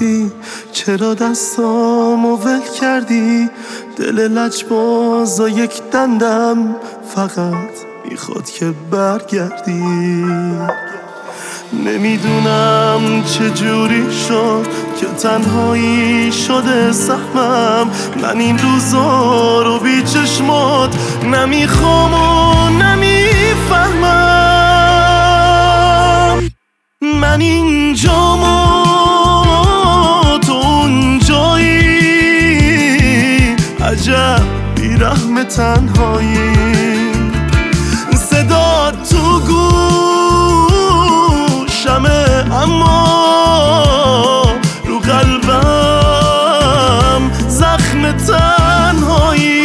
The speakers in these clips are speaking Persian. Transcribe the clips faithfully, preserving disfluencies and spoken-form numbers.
رفتی؟ چرا دستامو ول کردی؟ دل لجبازا یک دندم فقط میخواد که برگردی. نمیدونم چجوری شد که تنهایی شده سهمم. من این روزا رو بی چشمات نمیخوام و نمیفهمم. من اینجام و تو اونجایی، عجب بیرحم تنهایی. صدا تو گوشمه اما رو قلبم زخم تنهایی.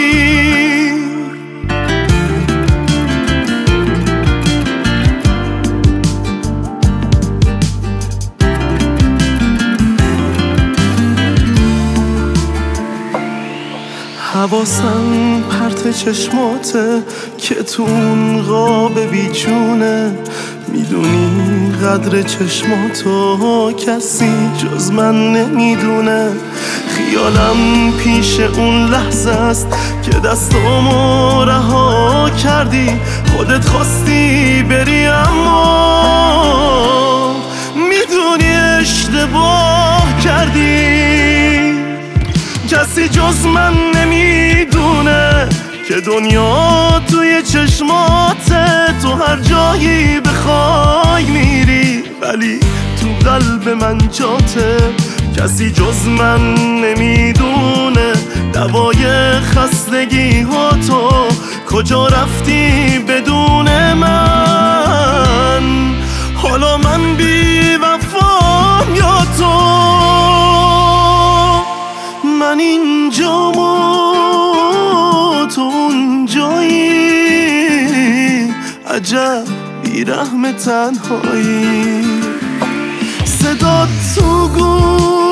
حواسم پرت چشماته که تو اون قاب بیجونه. میدونی قدر چشماتو کسی جز من نمیدونه. خیالم پیش اون لحظه است که دستامو رها کردی. خودت خواستی بری اما میدونی اشتباه کردی. کسی جز من نمیدونه که دنیا توی چشماته. تو هر جایی بخوای میری ولی تو قلب من جاته. کسی جز من نمیدونه دوای خستگی ها تو کجا رفتی بدون من. حالا من بی وفام یا تو. من اینجام و تو اونجایی، عجب بیرحم تنهایی. صدا تو گوش